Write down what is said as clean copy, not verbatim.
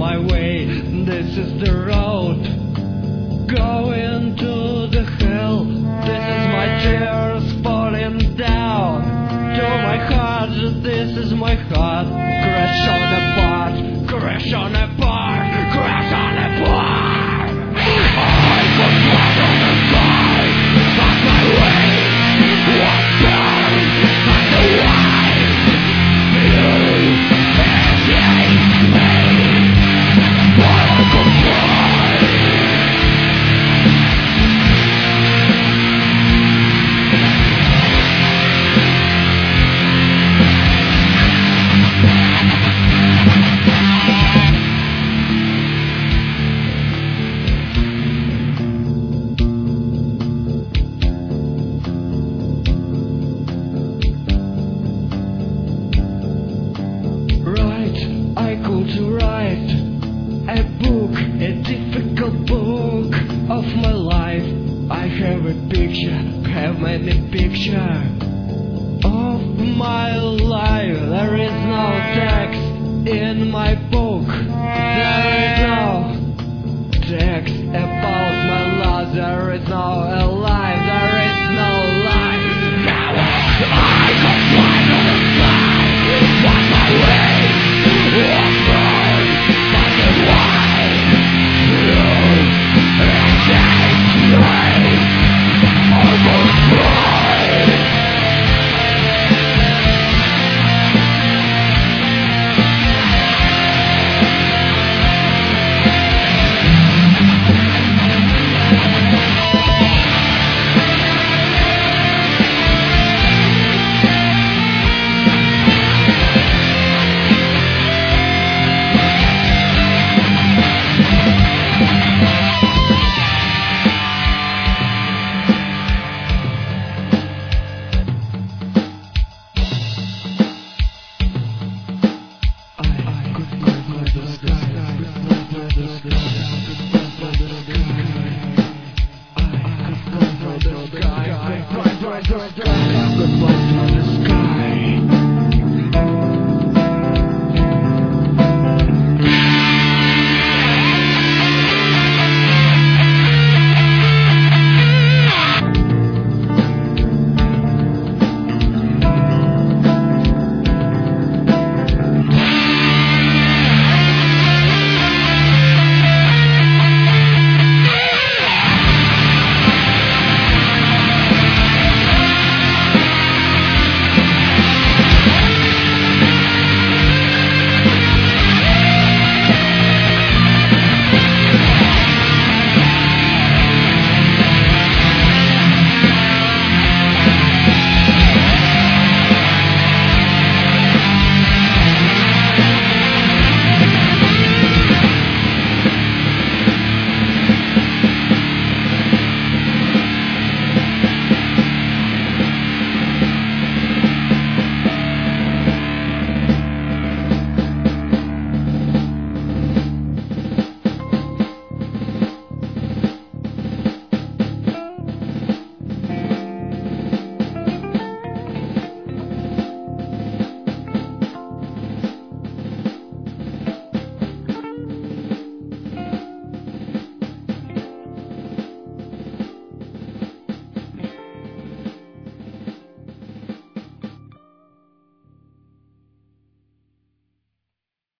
my way. This is the road going to the hell. This is my tears falling down to my heart. This is my heart. Crash on the part, crash on the part, crash on the part. I put blood on the sky, find my way. What's down, find the way. You hate me, but I could fly. I could write a book, a difficult book of my life. I have a picture, have many pictures of my life. There is no text in my book. There is no text about my life. There is no lie.